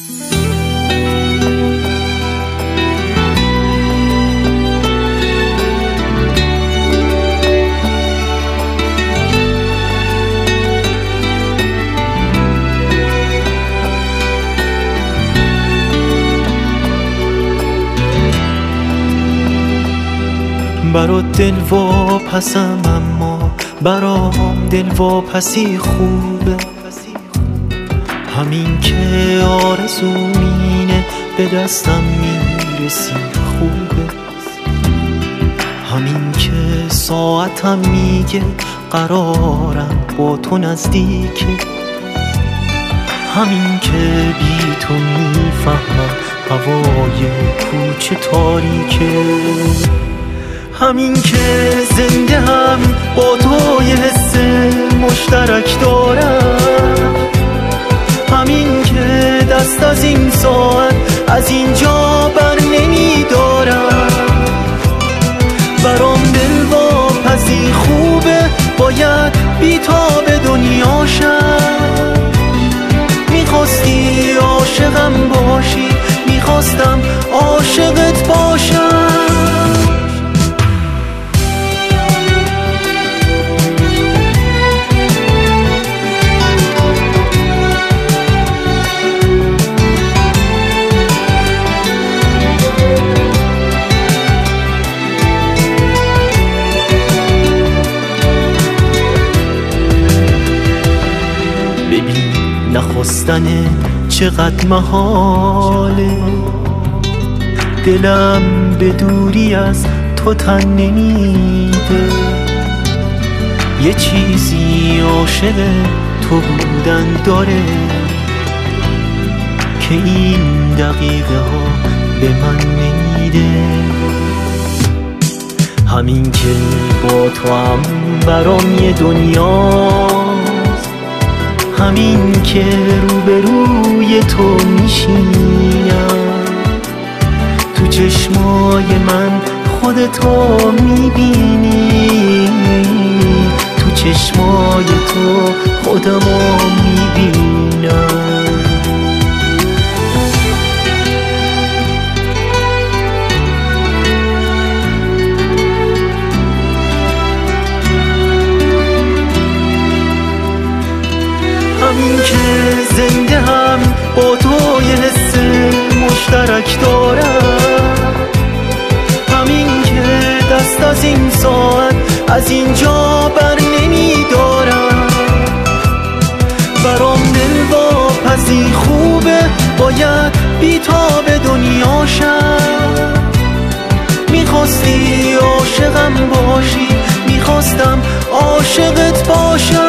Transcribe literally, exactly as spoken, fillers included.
برات دل واپسم اما برام دل واپسی خوبه، همین که آرزومینه به دستم میرسی خوبه، همین که ساعتم میگه قرارم با تو نزدیکه، همین که بی تو میفهمم هوای کوچه تاریکه، همین که زنده هم با تو یه حس مشترک دارم، همین که دست از این ساعت از اینجا بر نمی دارم. برام دل واپسی خوبه، باید بی تا به دنیا شم. میخواستی عاشقم باشی، میخواستم عاشقت باشم. نخواستن چقدر محاله، دلم به دوری از تو تن نمیده، یه چیزی عاشق تو بودن داره که این دقیقه ها به من نمیده، همین که با تو هم برام یه دنیاست، همین که روبروی تو میشینم، تو چشمای من خودتو میبینی، تو چشمای تو خودمو میبینم. همین که زنده هم با تو یه حس مشترک دارم، همین که دست از این ساعت از اینجا بر نمی دارم. برام دل واپسی خوبه، باید بی تا به دنیا شم. میخواستی عاشقم باشی، میخواستم عاشقت باشم.